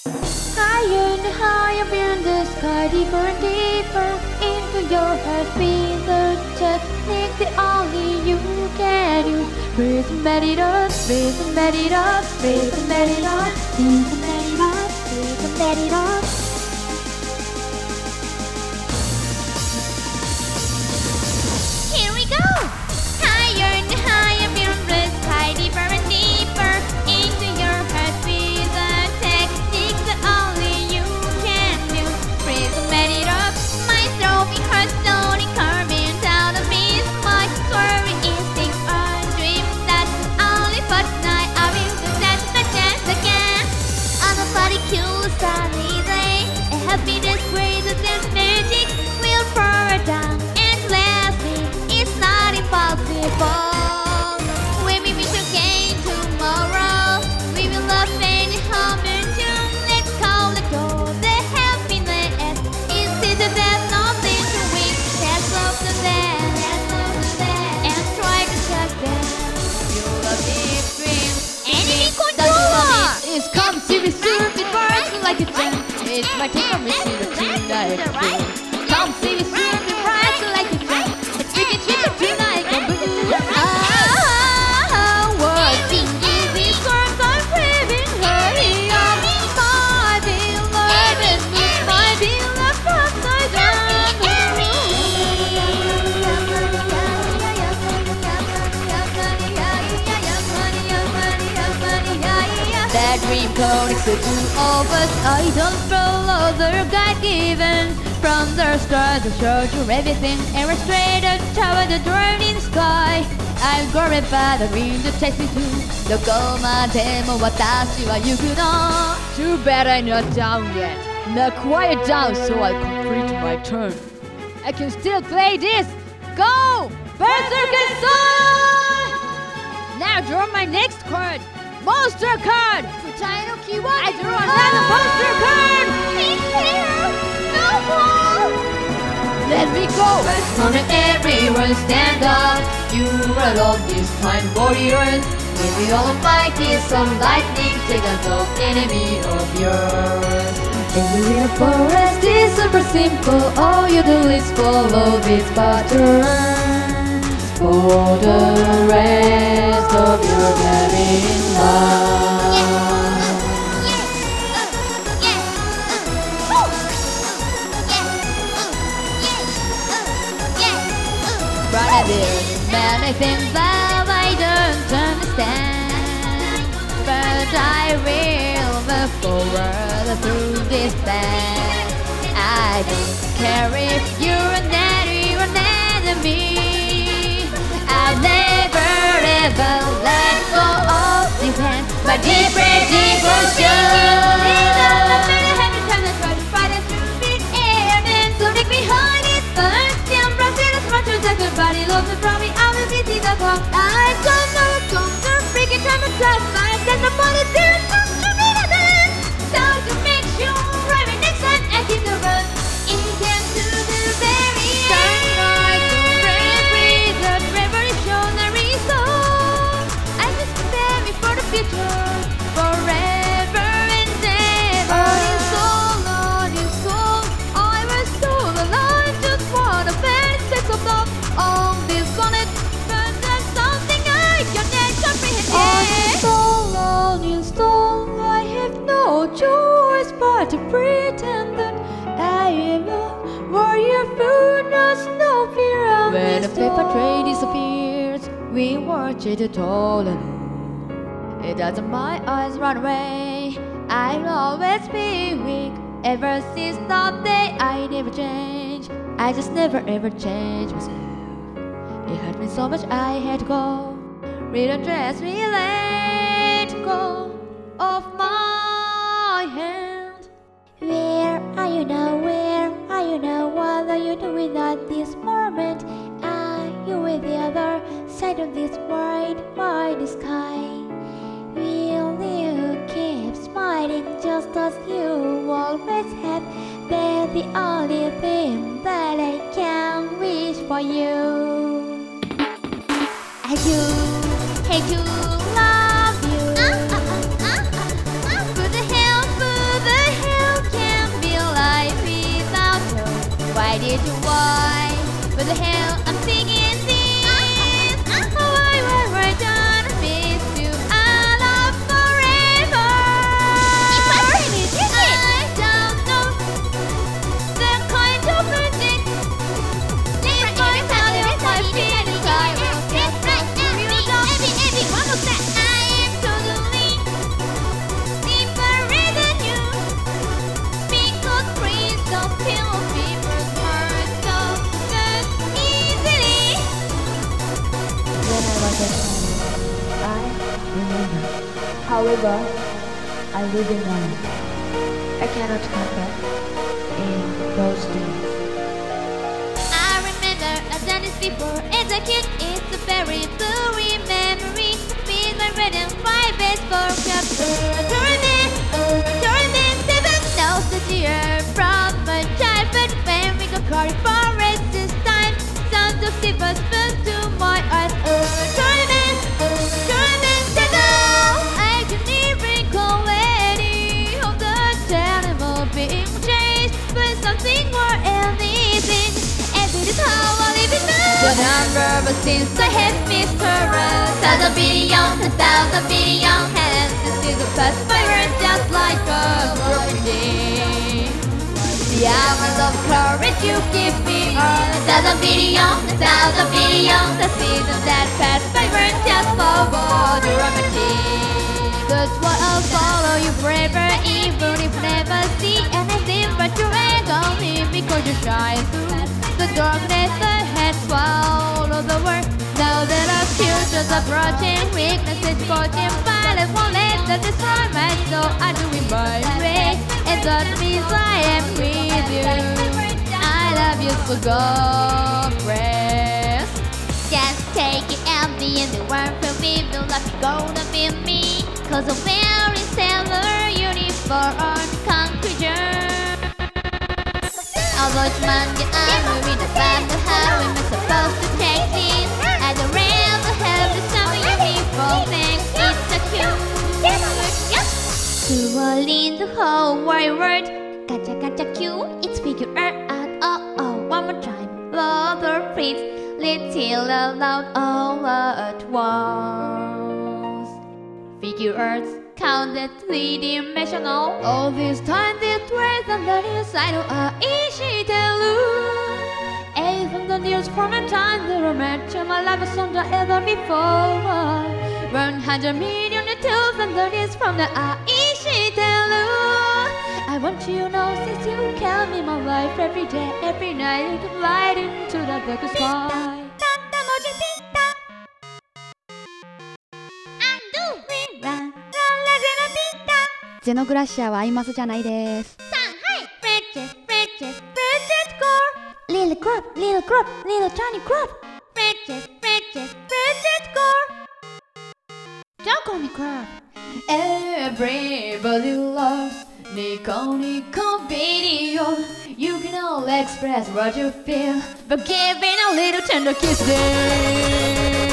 Higher and higher beyond the sky, deeper and deeper into your heart. Be the technique that only you can use. Breathe and let it up, breathe and let it up, breathe and let it up, breathe and let it up, breathe and let it up. Here we go! Higher and higher beyond the sky, deeper and deeper into your heart. Be the technique that only you can use. Breathe and let it up. My throbbing heart slowly carving out of me. My swerving instinct are a dream that's only for tonight. I will do that chance again. On a particular sunny day, a happiness greater than magic will pour down endlessly. It's not impossible. We will meet again tomorrow. We will love and home and tune. Let's call it gold. The happiness is sweeter than nothing to win. Dance of the dance, and try to check them. You'll love deep dreams. Enemy control! It's come see me soon, it burns like a gem. It's my take from me, see the tonight. Come see me soon, it burns like a gem. It's freaking chicken tonight, come boom. What's in these arms I'm craving? Hurry up, my beloved, my beloved upside that dream connects the two of us. I don't follow the guide given from the stars to show you everything. And we're straight up toward the drowning sky. I'm going by the wind that takes me to the goal. Watashi wa yuku no. Too bad I'm not down yet. Now quiet down so I complete my turn. I can still play this. Go! Berserker Sun! Now draw my next card. Monster card! I drew another monster card! No more! Let me go! First on everyone stand up. You are alone this time, warriors. Maybe all mighty some lightning take a top enemy of yours. And you in a forest is super simple. All you do is follow this pattern for the rest of your living life. But there's many things that I don't understand. But I will move forward through this path. I don't care if you're an enemy. I'll never ever let go of this hand. My deeper devotion. Body loves it from me, I will be the clock. I don't know, don't freak it, time to touch my set the body there, to be the dance. So to make sure right next time I keep the run. It can to the very end. Sunlight to breathe, the revolutionary song. I was preparing for the future, forever and ever. In soul, on your soul, I was so alive, just wanna bend, sense of love. On this planet, but there's something I cannot comprehend. On install, I have no choice but to pretend that I am a warrior who knows no fear of when the paper train disappears, we watch it all alone. It doesn't my eyes run away. I'll always be weak. Ever since that day, I never change. I just never ever change myself. It hurt me so much I had to go. Read dress, me let go of my hand. Where are you now? Where are you now? What are you doing at this moment? Are you with the other side of this wide, wide sky? Will you keep smiling just as you always have? That's the only thing that I can wish for you. I do hate to love you. Put the hell, put the reason why. But the hell I'm singing this. Why don't I miss you? I love forever. I don't know the kind of music. Leave my body on my feelings. I will get right now. You don't. One more step. I am totally different than you. Because trees don't feel people's hearts so good easily. When I was a child, I remember. However, I live in now. I cannot come back in those days. I remember I've done this before as a kid. It's a very blurry memory. Feel my red and white baseball cap. Seven nostalgia from my childhood when we go carry forest this time. Sounds of silver spoon to my eyes. Tournament, I can even recall any of the animal being chased by something more anything. And this is how I live it now. The number of since I had Mr. Thousand billion hands. This is a past fire just like a property. The hours of courage you give me are thousand billion. The season that passed by were just for water. That's why I'll follow you forever, even if never see anything but your agony. Because you shine through the darkness that had swallowed the world. Now that our futures are approaching, weaknesses forging, but I won't let that destroy my soul. I do it my way, and that means I am with you. I love you so God, just take it and be in the world for me. Feel like you're gonna be me. Cause I'm wearing sailor uniform conclusion. Although it's Monday, I'm with the band. How am I supposed to take this? I don't rather have the summer uniform. Thanks, it's a cute. To all in the whole wide world. Gacha cute, it's figure out. Oh, one more time. Lord the prince, little aloud all at once. Figure arts, counted three-dimensional. All this time, this words and the inside of a ishitelu. Even the news from a time that I met you, my life was under ever before. 100 million tales and the news from the ishitelu. I want you to know since you count me my life every day, every night, light into the black sky. Xenograssia はアイマスじゃないです。Little crop, little crop, little tiny crop. Don't call me crop. Everybody loves Nico video. You can all express what you feel, but giving a little tender kiss there.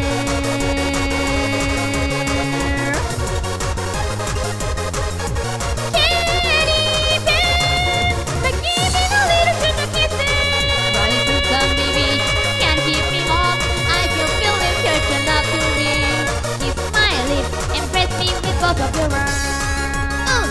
Both of your words. Ow!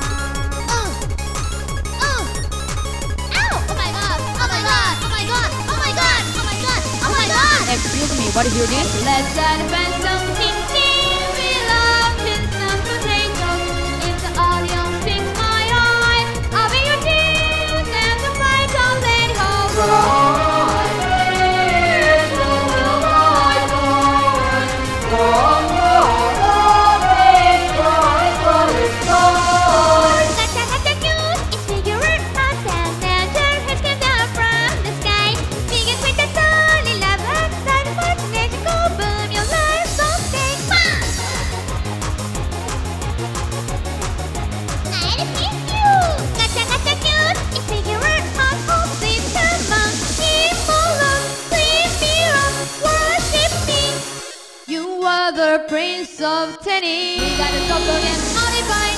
Oh my god! Oh my god! Oh my god! Oh my god! Oh my god! Oh my god! Excuse me, what is your name? Let's advance something new. We love this and potatoes. If the audience sings my life, I'll be your tears and the light of let go. The Prince of Tennis. We gotta talk again. Modify